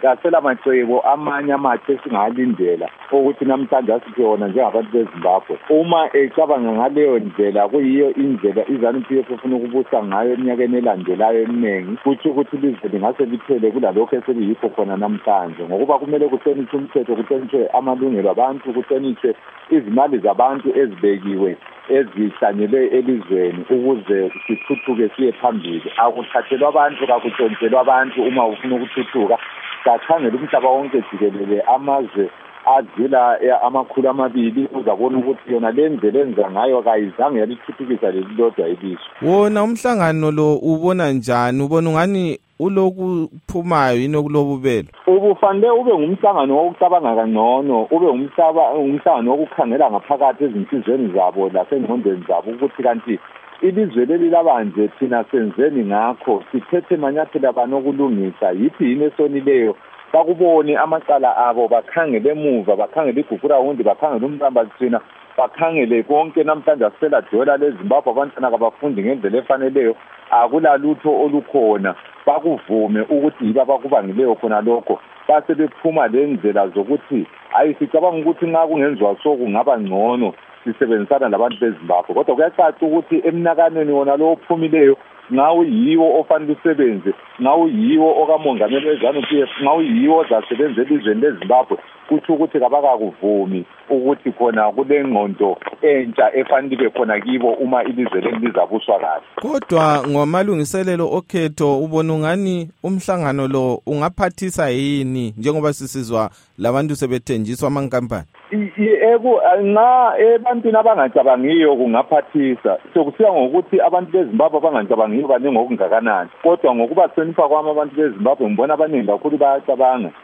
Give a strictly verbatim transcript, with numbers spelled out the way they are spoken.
yasela macebo amanye amatshe esingalindela ukuthi namhlanje asiphe wona njengabantu beZimbabwe. Uma ecabanga ngaleyo ndlela kuyiyo indlela iZANU-P F ufuna ukubusa ngayo eminyakeni elandelayo eminingi, kuthi ukuthi ilizwe lingase liphele kulalokho eseliyikho khona namhlanje, ngokuba kumele kuhlonishwe umthetho, kuhlonishwe amalungelo abantu, kuhlonishwe izimali zabantu ezibekiwe ezihlanyelwe elizweni ukuze sithuthuke siye phambili. Akuthathelwa abantu, akutshontshelwa abantu. Uma ufuna ukuthuthuka kakhangela umhlaba wonke jikelele, amazwe adlula amakhulu amabili uzabona ukuthi yona le ndlela enza ngayo kayizange yalithuthukisa leli lodwa ilizwe. Wona umhlangano lo ubona njani? Ubona ungani uloku phumayo yini okulobubelo? Ubufanele ube ngumhlangano wokucabanga kangcono, ube umhlaba umhlangano wokukhangela ngaphakathi ezinhlizweni zabo lasengqondweni zabo ukuthi kanti ilizwe leli labanje thina senzeni ngakho, sithethe manyathelo abanokulungisa, yithi yini esonileyo. Bakubone amacala abo, bakhangele emuva, bakhangele igugura wundi, bakhangele umlamba thina, bakhangele konke namhlanje asela dola leZimbabwe abantwana kabafundi ngendlela efaneleyo. Akulalutho olukhona, bakuvume ukuthi yiba bakubangileyo khona lokho, base bephuma lendlela zokuthi ayisicabanga ukuthi nxa kungenziwa so kungaba ngcono sisebenzisana labantu beZimbabwe. Kodwa kuyacaca ukuthi emnakanweni wona lo ophumileyo ngawo yiwo ofanele usebenze, ngawo yiwo okamongameli weZANU-P F, ngawo yiwo ozasebenza elizweni leZimbabwe, kuthi ukuthi kabakakuvumi ukuthi khona kule ngqondo entsha efanele ibe khona kibo uma ilizwe leli lizabuswa kahle. Kodwa ngamalungiselelo okhetho ubona ungani umhlangano lo ungaphathisa yini njengoba sisizwa labantu sebethenjiswa amankampani? Eku nxa ebantwini abangacabangiyo kungaphathisa, sokusiya ngokuthi abantu beZimbabwe abangacabangiyo baningi okungakanani. Kodwa ngokuba hlonipha kwami abantu beZimbabwe ngibona abaningi kakhulu bayacabanga.